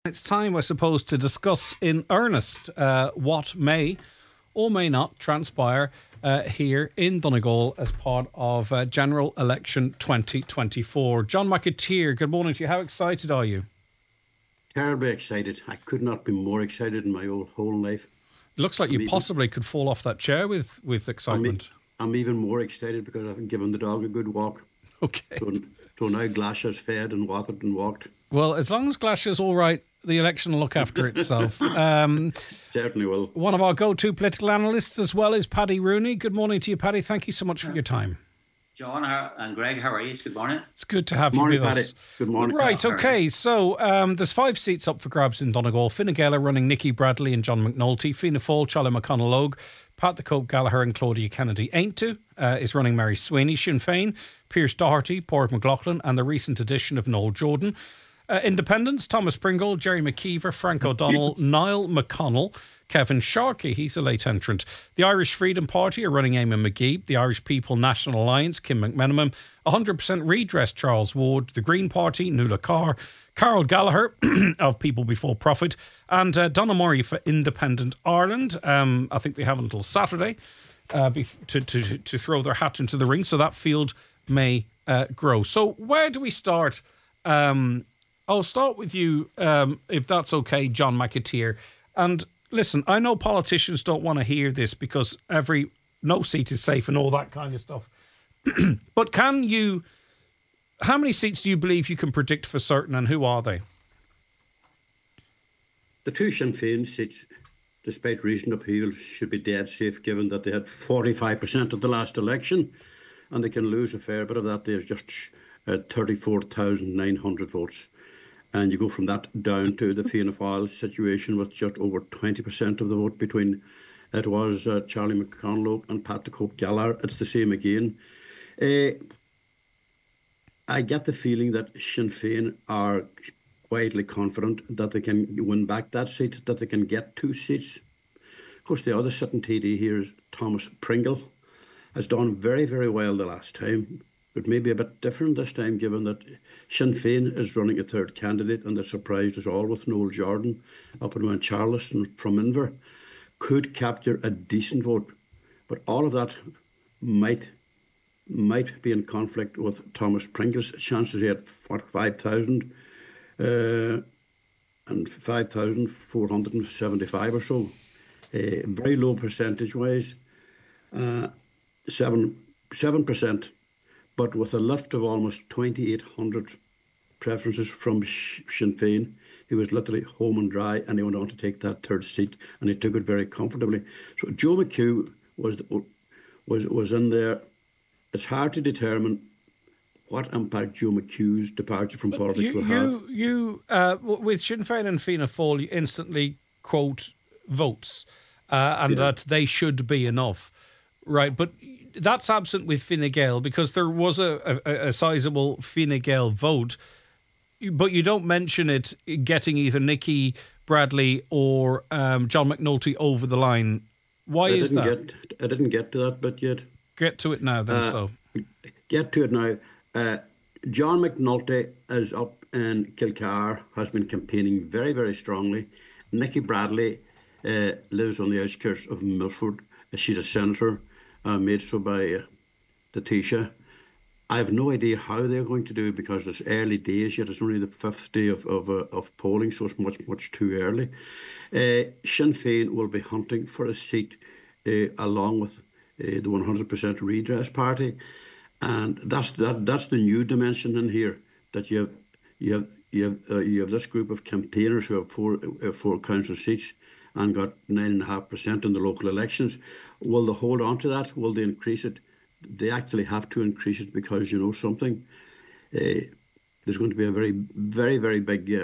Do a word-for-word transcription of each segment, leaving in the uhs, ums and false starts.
It's time, I suppose, to discuss in earnest uh, what may or may not transpire uh, here in Donegal as part of uh, General Election twenty twenty-four. John McAteer, good morning to you. How excited are you? Terribly excited. I could not be more excited in my whole, whole life. It looks like I'm you even, possibly could fall off that chair with, with excitement. I'm, I'm even more excited because I've given the dog a good walk. Okay. So, so now Glasha's fed and watered and walked. Well, as long as Glasha's all right, the election will look after itself. Um, Certainly will. One of our go-to political analysts as well is Paddy Rooney. Good morning to you, Paddy. Thank you so much for your time. John and Greg, how are you? Good morning. It's good to have morning, you with Paddy. us. Good morning. Right, okay. So um, there's five seats up for grabs in Donegal. Fine Gael are running Nicky Bradley and John McNulty. Fianna Fáil, Charlie McConnell-Logue. Pat the Cope Gallagher and Claudia Kennedy. Ain't uh, is running Mary Sweeney. Sinn Féin, Pierce Doherty, Pádraig McLaughlin, and the recent addition of Noel Jordan. Uh, Independents, Thomas Pringle, Jerry McKeever, Frank O'Donnell, Niall McConnell, Kevin Sharkey, he's a late entrant. The Irish Freedom Party are running Eamon McGee. The Irish People National Alliance, Kim McMenamin. one hundred percent Redress, Charles Ward. The Green Party, Nuala Carr. Carol Gallagher of People Before Profit. And uh, Donna Murray for Independent Ireland. Um, I think they have until Saturday uh, to, to, to throw their hat into the ring, so that field may uh, grow. So where do we start? Um, I'll start with you, um, if that's okay, John McAteer. And listen, I know politicians don't want to hear this because every no seat is safe and all that kind of stuff. But can you, how many seats do you believe you can predict for certain, and who are they? The two Sinn Féin seats, despite recent upheaval, should be dead safe given that they had forty-five percent at the last election, and they can lose a fair bit of that. There's just uh, thirty-four thousand nine hundred votes. And you go from that down to the Fianna Fáil situation with just over twenty percent of the vote between, it was uh, Charlie McConnell and Pat the Cope Gallagher. It's the same again. Uh, I get the feeling that Sinn Féin are quietly confident that they can win back that seat, that they can get two seats. Of course, the other sitting T D here is Thomas Pringle. Has done very, very well the last time. But maybe a bit different this time, given that Sinn Féin is running a third candidate, and the surprise is all with Noel Jordan up in Mount Charles and from Inver, could capture a decent vote. But all of that might might be in conflict with Thomas Pringle's chances. He had five thousand uh, and five thousand four hundred seventy-five or so, uh, very low percentage-wise, uh, seven seven percent. But with a lift of almost twenty-eight hundred preferences from Sinn Féin, he was literally home and dry, and he went on to take that third seat, and he took it very comfortably. So Joe McHugh was was was in there. It's hard to determine what impact Joe McHugh's departure from politics you, will you, have. You, uh, with Sinn Féin and Fianna Fáil, you instantly quote votes, uh, and yeah. that they should be enough, right? But that's absent with Fine Gael because there was a, a, a sizable Fine Gael vote, but you don't mention it getting either Nicky Bradley or um, John McNulty over the line. Why I is that? Get, I didn't get to that bit yet. Get to it now, then. Uh, so get to it now. Uh, John McNulty is up in Kilcar, has been campaigning very, very strongly. Nicky Bradley uh, lives on the outskirts of Milford. She's a senator. Uh, made so by uh, the Taoiseach. I have no idea how they're going to do it because it's early days yet. It's only the fifth day of of, uh, of polling, so it's much, much too early. Uh, Sinn Féin will be hunting for a seat uh, along with uh, the one hundred percent Redress Party. And that's that. That's the new dimension in here, that you have you have, you have, uh, you have this group of campaigners who have four, uh, four council seats and got nine and a half percent in the local elections. Will they hold on to that? Will they increase it? They actually have to increase it because, you know something, uh, there's going to be a very, very, very big uh,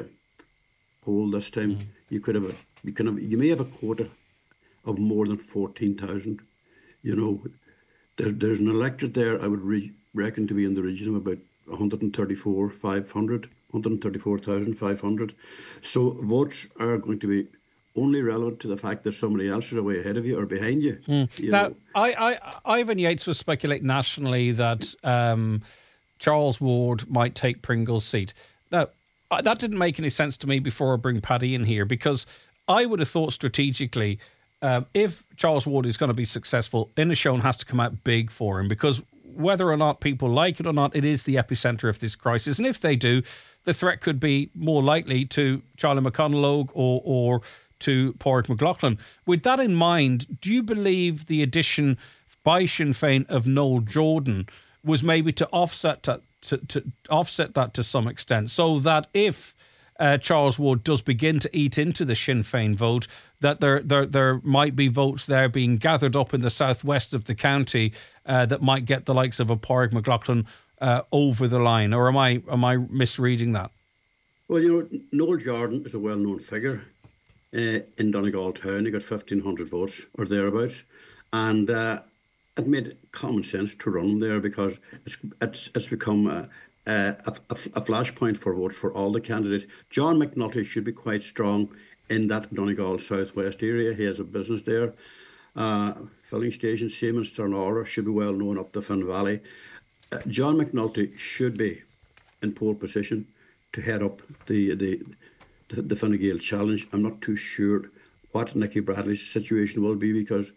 poll this time. Mm. You could have a, you can have, you may have a quota of more than fourteen thousand. You know, there, there's an electorate there. I would re- reckon to be in the region of about one hundred thirty-four thousand five hundred, one hundred thirty-four thousand five hundred. So votes are going to be only relevant to the fact that somebody else is away ahead of you or behind you. Mm. you now, I, I, Ivan Yates was speculating nationally that um, Charles Ward might take Pringle's seat. Now, uh, that didn't make any sense to me before I bring Paddy in here, because I would have thought strategically, um, if Charles Ward is going to be successful, Inishowen has to come out big for him, because whether or not people like it or not, it is the epicenter of this crisis. And if they do, the threat could be more likely to Charlie McConalogue or, or to Pádraig McLaughlin. With that in mind, do you believe the addition by Sinn Féin of Noel Jordan was maybe to offset that, to, to offset that to some extent, so that if uh, Charles Ward does begin to eat into the Sinn Féin vote, that there there there might be votes there being gathered up in the southwest of the county uh, that might get the likes of a Pádraig McLaughlin uh, over the line? Or am I am I misreading that? Well, you know, Noel Jordan is a well-known figure uh, in Donegal town. He got fifteen hundred votes or thereabouts, and uh, it made common sense to run there, because it's it's, it's become a, a, a, a flashpoint for votes for all the candidates. John McNulty should be quite strong in that Donegal southwest area. He has a business there. Uh, filling station, same in Sternora, should be well known up the Finn Valley. Uh, John McNulty should be in pole position to head up the the the, the Fine Gael challenge. I'm not too sure what Nicky Bradley's situation will be, because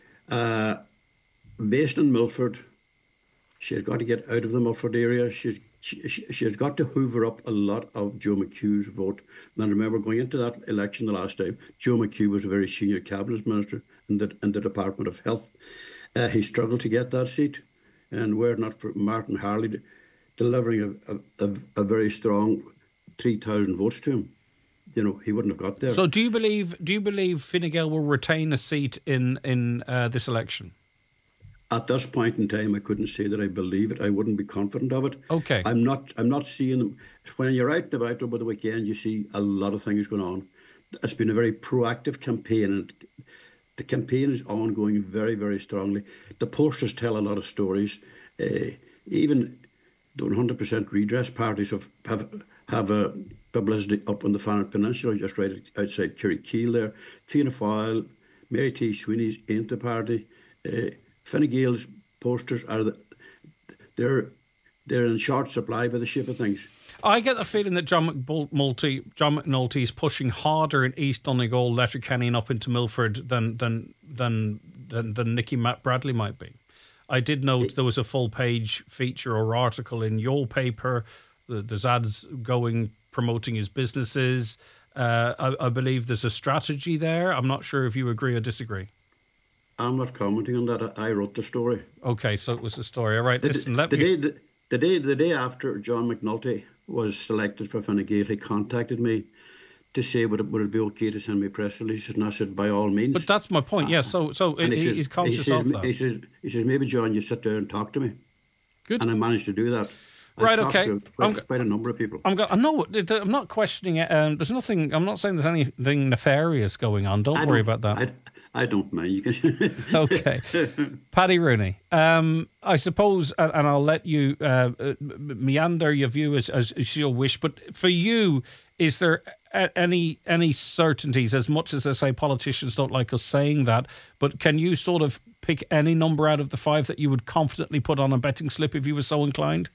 uh, based in Milford, she has got to get out of the Milford area. She's she, she, she has got to hoover up a lot of Joe McHugh's vote. And I remember going into that election the last time, Joe McHugh was a very senior cabinet minister in the, in the Department of Health. Uh, he struggled to get that seat, and were it not for Martin Harley delivering a, a, a very strong three thousand votes to him, you know, he wouldn't have got there. So do you believe do you believe Fine Gael will retain a seat in, in uh, this election? At this point in time, I couldn't say that I believe it. I wouldn't be confident of it. Okay. I'm not I'm not seeing them. When you're out and about over the weekend, you see a lot of things going on. It's been a very proactive campaign, and the campaign is ongoing very, very strongly. The posters tell a lot of stories. Uh, even the one hundred percent redress parties have have, have a publicity up on the Farnard Peninsula, just right outside Kerry-Keel there. Fianna Fáil, Mary T. Sweeney's ain't the party. Uh, Fine Gael's posters are the, they're they're in short supply by the shape of things. I get the feeling that John McNulty, John McNulty is pushing harder in East Donegal, Letterkenny, and up into Milford than than than than, than Nicky Bradley might be. I did note there was a full page feature or article in your paper. There's ads going promoting his businesses. Uh, I, I believe there's a strategy there. I'm not sure if you agree or disagree. I'm not commenting on that. I wrote the story. Okay, so it was the story. All right, the, listen, let the me... Day, the, the, day, the day after John McNulty was selected for Fine Gael, he contacted me to say would it, would it be okay to send me press releases, and I said, by all means. But that's my point, yeah, so so it, he he's says, conscious he says, of that. He says, he says, maybe, John, you sit down and talk to me. Good. And I managed to do that. I Right, okay. To quite, I'm, quite a number of people. I'm, I'm, no, I'm not questioning it. Um, there's nothing, I'm not saying there's anything nefarious going on. Don't I worry don't, about that. I, I don't mind. You can. Okay. Paddy Rooney, um, I suppose, and, and I'll let you uh, meander your view as, as, as you wish, but for you, is there a, any any certainties, as much as I say politicians don't like us saying that, but can you sort of pick any number out of the five that you would confidently put on a betting slip if you were so inclined?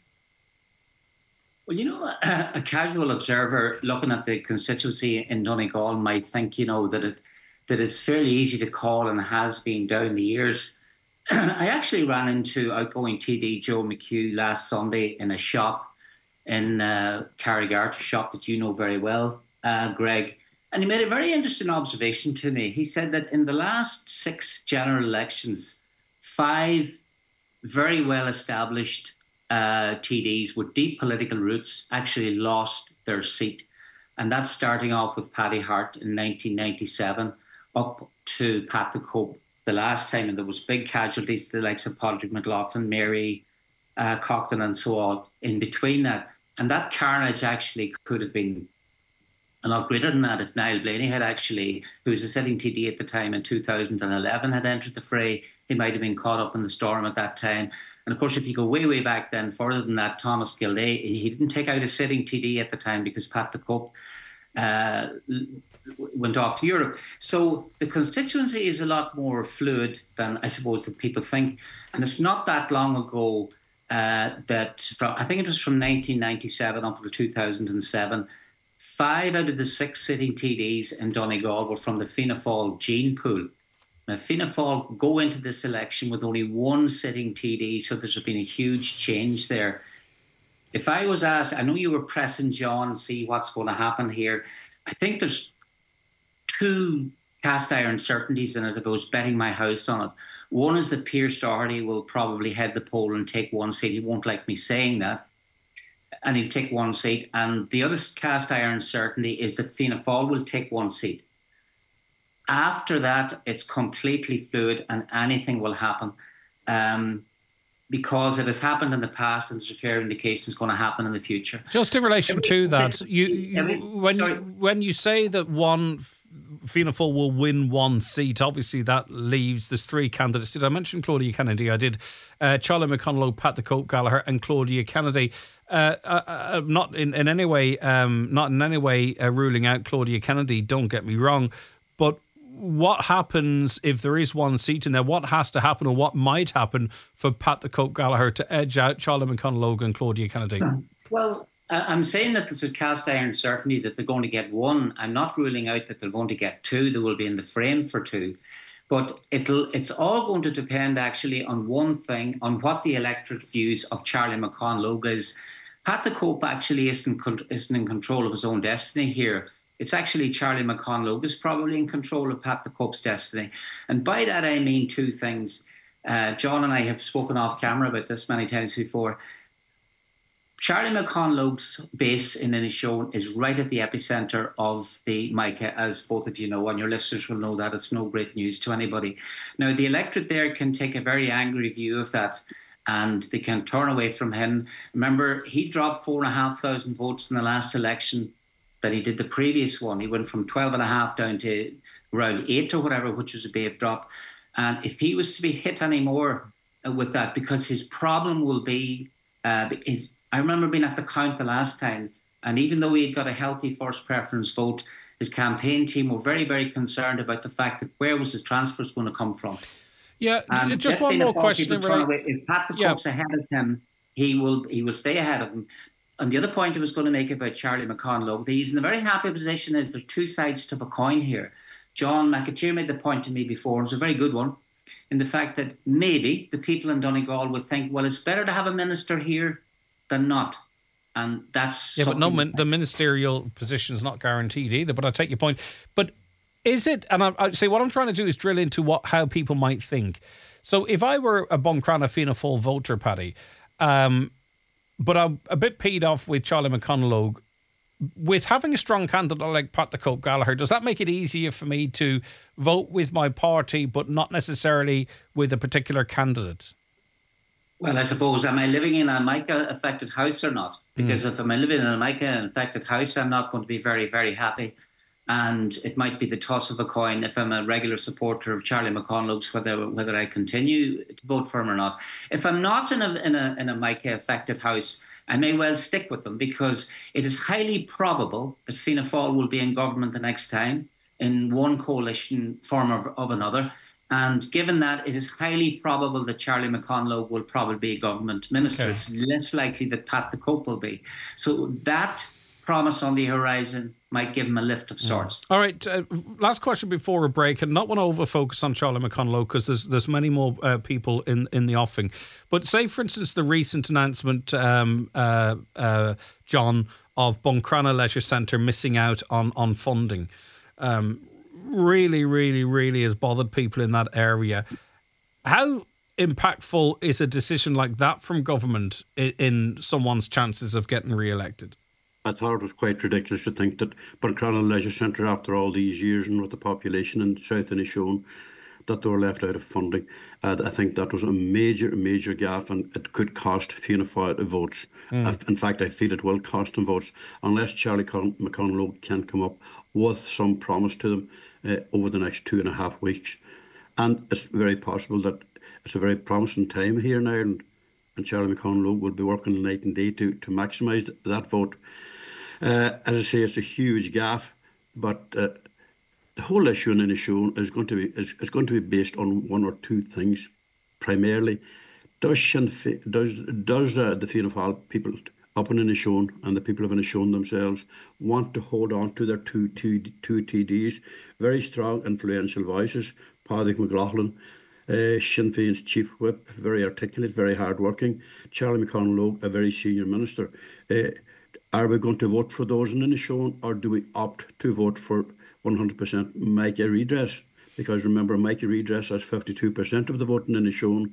Well, you know, a, a casual observer looking at the constituency in Donegal might think, you know, that it that it's fairly easy to call and has been down the years. I actually ran into outgoing T D Joe McHugh last Sunday in a shop in uh, Carrigart, a shop that you know very well, uh, Greg. And he made a very interesting observation to me. He said that in the last six general elections, five very well-established uh, T Ds with deep political roots actually lost their seat. And that's starting off with Paddy Hart in nineteen ninety-seven, up to Pat the Cope the last time, and there was big casualties, the likes of Pádraig McLaughlin, Mary uh, Coughlin and so on in between that. And that carnage actually could have been a lot greater than that if Niall Blaney had actually, who was a sitting T D at the time in two thousand eleven, had entered the fray. He might have been caught up in the storm at that time. And of course, if you go way, way back then, further than that, Thomas Gilday, he didn't take out a sitting T D at the time because Pat the Cope uh, went off to Europe. So the constituency is a lot more fluid than I suppose that people think. And it's not that long ago uh, that, from, I think it was from nineteen ninety-seven up until two thousand seven, five out of the six sitting T Ds in Donegal were from the Fianna Fáil gene pool. Now, Fianna Fáil go into this election with only one sitting T D, so there's been a huge change there. If I was asked, I know you were pressing John and see what's going to happen here. I think there's two cast iron certainties in it if I was betting my house on it. One is that Pearse Doherty will probably head the poll and take one seat. He won't like me saying that. And he'll take one seat. And the other cast iron certainty is that Fianna Fáil will take one seat. After that, it's completely fluid and anything will happen. Um, because it has happened in the past and there's a fair indication it's going to happen in the future. Just in relation to that, you, you when you, when you say that one Fianna Fáil will win one seat, obviously that leaves there's three candidates. Did I mention Claudia Kennedy? I did. Uh, Charlie McConalogue, Pat the Cope Gallagher, and Claudia Kennedy. Uh, uh, uh, not in, in any way, um, not in any way uh, ruling out Claudia Kennedy. Don't get me wrong, but what happens if there is one seat in there? What has to happen, or what might happen for Pat the Cope Gallagher to edge out Charlie McConalogue and Claudia Kennedy? Well, I'm saying that there's a cast iron certainty that they're going to get one. I'm not ruling out that they're going to get two. They will be in the frame for two. But it'll it's all going to depend actually on one thing, on what the electorate views of Charlie McConalogue is. Pat the Cope actually isn't, isn't in control of his own destiny here. It's actually Charlie McConalogue is probably in control of Pat the Cope's destiny. And by that I mean two things. Uh, John and I have spoken off camera about this many times before. Charlie McConalogue's base in Inishowen is right at the epicentre of the Mica, as both of you know, and your listeners will know that. It's no great news to anybody. Now, the electorate there can take a very angry view of that, and they can turn away from him. Remember, he dropped four and a half thousand votes in the last election that he did the previous one. He went from twelve and a half down to around eight or whatever, which was a big drop. And if he was to be hit anymore with that, because his problem will be, uh, his, I remember being at the count the last time, and even though he had got a healthy first preference vote, his campaign team were very, very concerned about the fact that where was his transfers going to come from? Yeah, um, just one more question. Right? If Pat the Cope's yeah. ahead of him, he will he will stay ahead of him. And the other point I was going to make about Charlie McConalogue, he's in a very happy position is there's two sides to the coin here. John McAteer made the point to me before, it was a very good one, in the fact that maybe the people in Donegal would think, well, it's better to have a minister here than not. And that's... Yeah, but no, min- the ministerial position is not guaranteed either, but I take your point. But is it, and I, I say what I'm trying to do is drill into what how people might think. So if I were a Buncrana Fianna Fáil voter, Paddy, um, but I'm a bit peed off with Charlie McConalogue, with having a strong candidate like Pat the Cope Gallagher, does that make it easier for me to vote with my party but not necessarily with a particular candidate? Well, I suppose, am I living in a Mica affected house or not? Because mm. if I'm living in a Mica affected house, I'm not going to be very, very happy. And it might be the toss of a coin if I'm a regular supporter of Charlie McConalogue's, whether whether I continue to vote for him or not. If I'm not in a in a in a Mica affected house, I may well stick with them, because it is highly probable that Fianna Fáil will be in government the next time in one coalition form of, of another. And given that, it is highly probable that Charlie McConalogue will probably be a government minister. Okay. It's less likely that Pat the Cope will be. So that promise on the horizon might give him a lift of sorts. All right, uh, last question before a break, and not want to over-focus on Charlie McConalogue because there's there's many more uh, people in, in the offing. But say, for instance, the recent announcement, um, uh, uh, John, of Buncrana Leisure Centre missing out on, on funding. Um, really, really, really has bothered people in that area. How impactful is a decision like that from government in, in someone's chances of getting re-elected? I thought it was quite ridiculous to think that Buncrana Leisure Centre, after all these years and with the population in South Inishowen, that they were left out of funding. Uh, I think that was a major, major gaffe, and it could cost Fianna Fáil votes. Mm. In fact, I feel it will cost them votes unless Charlie McConalogue can come up with some promise to them uh, over the next two and a half weeks. And it's very possible that it's a very promising time here in Ireland, and Charlie McConalogue will be working night and day to, to maximise that vote. Uh, as I say, it's a huge gaffe, but uh, the whole issue in Inishowen is going to be is, is going to be based on one or two things. Primarily, does Sinn Féin, does does uh, the Fianna Fáil people up in Inishowen, and the people of Inishowen themselves want to hold on to their two, two, two T Ds, very strong, influential voices. Padraig McLaughlin, uh, Sinn Féin's chief whip, very articulate, very hard-working. Charlie McConalogue, a very senior minister. Uh, are we going to vote for those in Inishowen, or do we opt to vote for one hundred percent Michael Redress? Because remember, Michael Redress has fifty-two percent of the vote in Inishowen,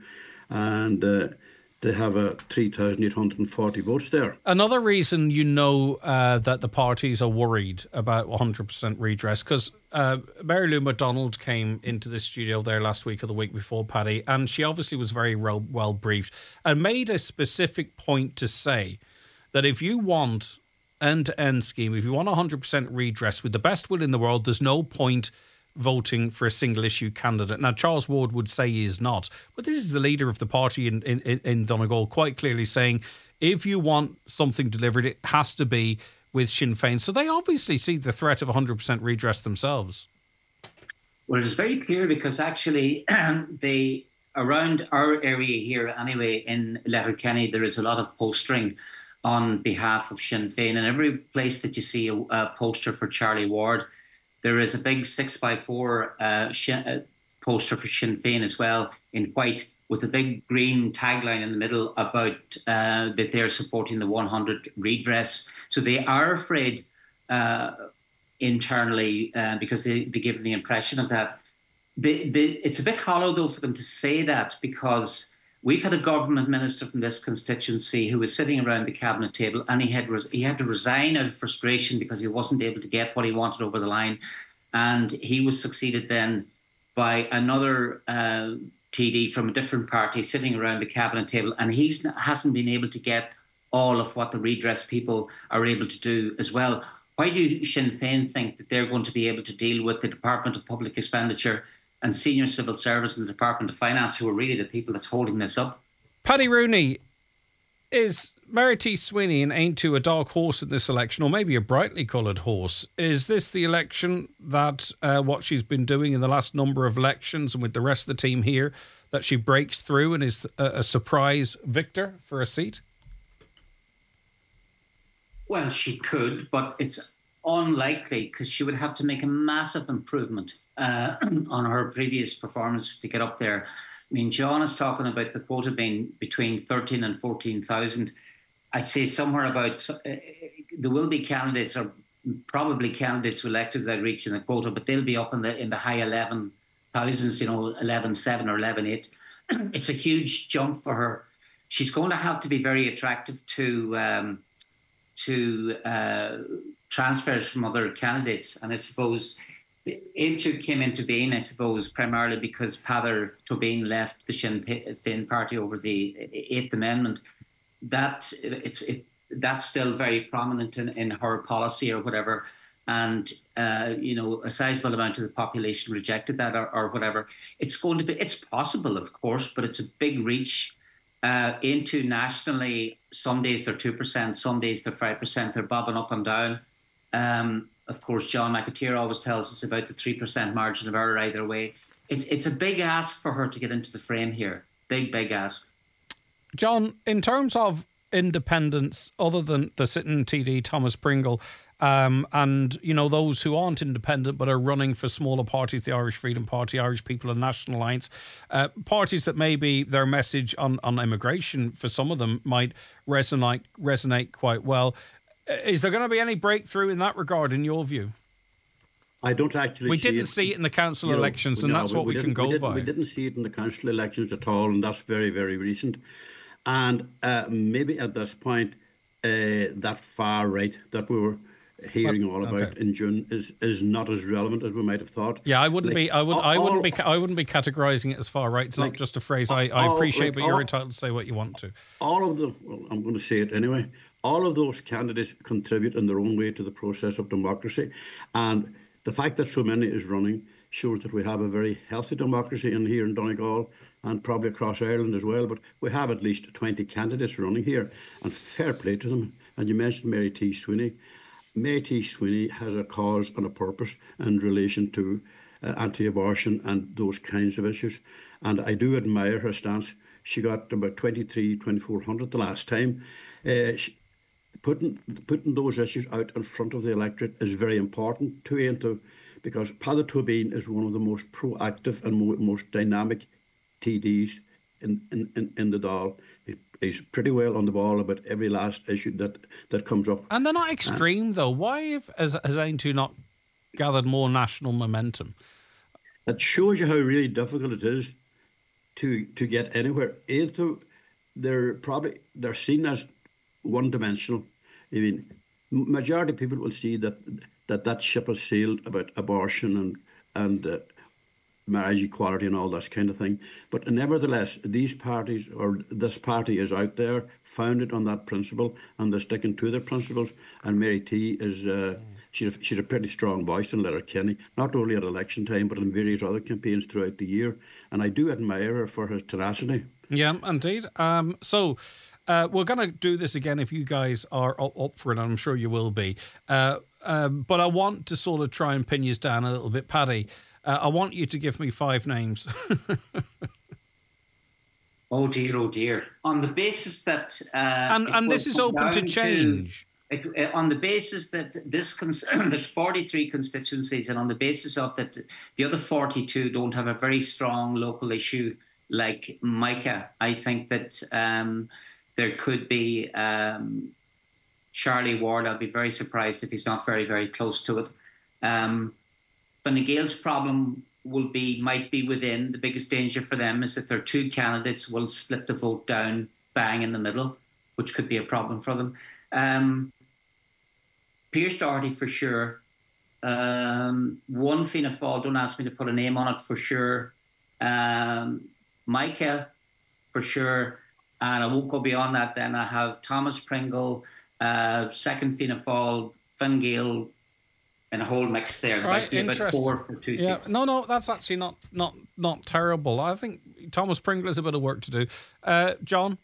and uh, they have a three thousand eight hundred forty votes there. Another reason you know uh, that the parties are worried about one hundred percent redress, because uh, Mary Lou McDonald came into the studio there last week or the week before, Paddy, and she obviously was very well, well briefed and made a specific point to say that if you want end-to-end scheme, if you want one hundred percent redress with the best will in the world, there's no point voting for a single issue candidate. Now, Charles Ward would say he is not, but this is the leader of the party in, in, in Donegal quite clearly saying if you want something delivered, it has to be with Sinn Féin. So they obviously see the threat of one hundred percent redress themselves. Well, it's very clear because actually um, they around our area here anyway in Letterkenny, there is a lot of postering on behalf of Sinn Féin, and every place that you see a, a poster for Charlie Ward, there is a big six by four uh, Shin, uh, poster for Sinn Féin as well in white, with a big green tagline in the middle about uh, that they're supporting the one hundred redress. So they are afraid uh, internally uh, because they, they give the impression of that. They, they, it's a bit hollow though for them to say that, because we've had a government minister from this constituency who was sitting around the cabinet table, and he had res- he had to resign out of frustration because he wasn't able to get what he wanted over the line, and he was succeeded then by another uh, T D from a different party sitting around the cabinet table, and he hasn't been able to get all of what the redress people are able to do as well. Why do Sinn Féin think that they're going to be able to deal with the Department of Public Expenditure and senior civil service in the Department of Finance, who are really the people that's holding this up? Paddy Rooney, is Mary T. Sweeney and Ain't To a dark horse in this election, or maybe a brightly coloured horse? Is this the election that uh, what she's been doing in the last number of elections and with the rest of the team here, that she breaks through and is a, a surprise victor for a seat? Well, she could, but it's unlikely because she would have to make a massive improvement uh, on her previous performance to get up there. I mean, John is talking about the quota being between thirteen and fourteen thousand. I'd say somewhere about, uh, there will be candidates, or probably candidates elected without reaching the quota, but they'll be up in the in the high eleven thousands, you know, eleven seven or eleven eight. It's a huge jump for her. She's going to have to be very attractive to um, to uh, transfers from other candidates. And I suppose Aim To came into being, I suppose, primarily because Peadar Tóibín left the Sinn Féin party over the Eighth Amendment. That it's it, that's still very prominent in, in her policy or whatever. And, uh, you know, a sizable amount of the population rejected that or, or whatever. It's going to be, it's possible, of course, but it's a big reach. Uh, into nationally, some days they're two percent, some days they're five percent, they're bobbing up and down. Um, of course, John McAteer always tells us about the three percent margin of error either way. It's, it's a big ask for her to get into the frame here. Big, big ask. John, in terms of independents, other than the sitting T D, Thomas Pringle, um, and, you know, those who aren't independent but are running for smaller parties, the Irish Freedom Party, Irish People and National Alliance, uh, parties that maybe their message on, on immigration for some of them might resonate resonate quite well. Is there going to be any breakthrough in that regard, in your view? I don't actually We see didn't it. see it in the council You know, elections, and no, that's what we, we can go we by. We didn't see it in the council elections at all, and that's very, very recent. And uh, maybe at this point, uh, that far right that we were hearing all about okay. in June is, is not as relevant as we might have thought. Yeah, I wouldn't like, be. I would. all, I wouldn't be. I wouldn't be categorising it as far right. It's like, not just a phrase. I, I all, appreciate, like, but you're all, entitled to say what you want to. All of them. Well, I'm going to say it anyway. All of those candidates contribute in their own way to the process of democracy, and the fact that so many is running shows that we have a very healthy democracy in here in Donegal and probably across Ireland as well. But we have at least twenty candidates running here, and fair play to them. And you mentioned Mary T. Sweeney. Mary T. Sweeney has a cause and a purpose in relation to uh, anti-abortion and those kinds of issues. And I do admire her stance. She got about twenty-three, twenty-four hundred the last time. Uh, she, putting putting those issues out in front of the electorate is very important to Aonto, because Paddy Tobin is one of the most proactive and mo- most dynamic T Ds in, in, in, in the Dáil. He, he's pretty well on the ball about every last issue that, that comes up. And they're not extreme, uh, though. Why have, has, has Aonto not gathered more national momentum? It shows you how really difficult it is to to get anywhere. Aonto, they're probably they're seen as one-dimensional. I mean, majority of people will see that that, that ship has sailed about abortion and and uh, marriage equality and all that kind of thing. But nevertheless, these parties, or this party, is out there, founded on that principle, and they're sticking to their principles. And Mary T is uh, she's a, she's a pretty strong voice in Letterkenny, not only at election time but in various other campaigns throughout the year. And I do admire her for her tenacity. Yeah, indeed. Um, so. Uh, we're going to do this again if you guys are up for it, and I'm sure you will be. Uh, um, but I want to sort of try and pin you down a little bit. Paddy, uh, I want you to give me five names. Oh, dear, oh, dear. On the basis that... Uh, and and this is open to change. To, it, on the basis that this cons- there's forty-three constituencies, and on the basis of that the other forty-two don't have a very strong local issue like Micah, I think that... Um, There could be um, Charlie Ward. I'll be very surprised if he's not very, very close to it. Um, Fine Gael's problem will be might be within. The biggest danger for them is that their two candidates will split the vote down bang in the middle, which could be a problem for them. Um, Pearse Doherty for sure. Um, one Fianna Fáil, don't ask me to put a name on it, for sure. Um, Micah for sure. And I won't go beyond that then. I have Thomas Pringle, uh, second Fianna Fáil, Fine Gael, and a whole mix there. There right, might be about four for two yeah. seats. No, no, that's actually not, not, not terrible. I think Thomas Pringle has a bit of work to do. Uh, John?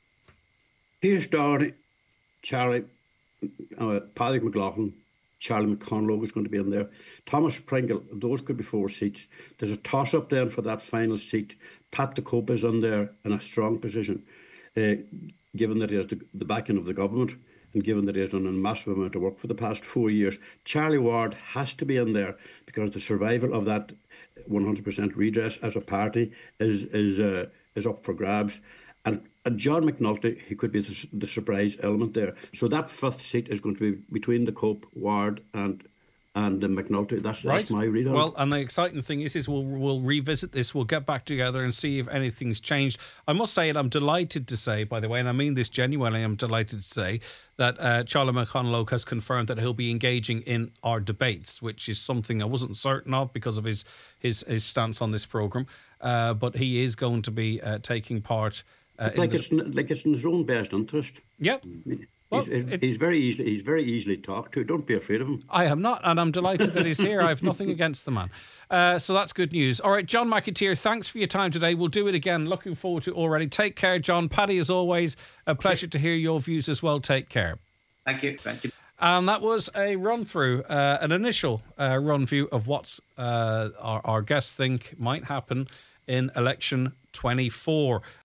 Pearse Doherty, Charlie, uh, Paddy McLaughlin, Charlie McConalogue is going to be in there. Thomas Pringle, those could be four seats. There's a toss-up then for that final seat. Pat de Cope is in there in a strong position. Uh, given that he has the, the backing of the government, and given that he has done a massive amount of work for the past four years, Charlie Ward has to be in there, because the survival of that one hundred percent redress as a party is is uh, is up for grabs. And, and John McNulty, he could be the, the surprise element there. So that fifth seat is going to be between the Cope, Ward and and uh, McNulty. That's, right. that's my read on it. Well, and the exciting thing is, is we'll, we'll revisit this. We'll get back together and see if anything's changed. I must say, and I'm delighted to say, by the way, and I mean this genuinely, I'm delighted to say that uh, Charlie McConalogue has confirmed that he'll be engaging in our debates, which is something I wasn't certain of because of his his, his stance on this programme. Uh, but he is going to be uh, taking part. Uh, like, in it's, like it's in his own best interest. Yep. Well, he's, it, he's very easily he's very easily talked to. Don't be afraid of him. I am not, and I'm delighted that he's here. I have nothing against the man. Uh, so that's good news. All right, John McAteer, thanks for your time today. We'll do it again. Looking forward to it already. Take care, John. Paddy, as always, a pleasure to hear your views as well. Take care. Thank you. Thank you. And that was a run through, uh, an initial uh, run through of what uh, our, our guests think might happen in election twenty-four.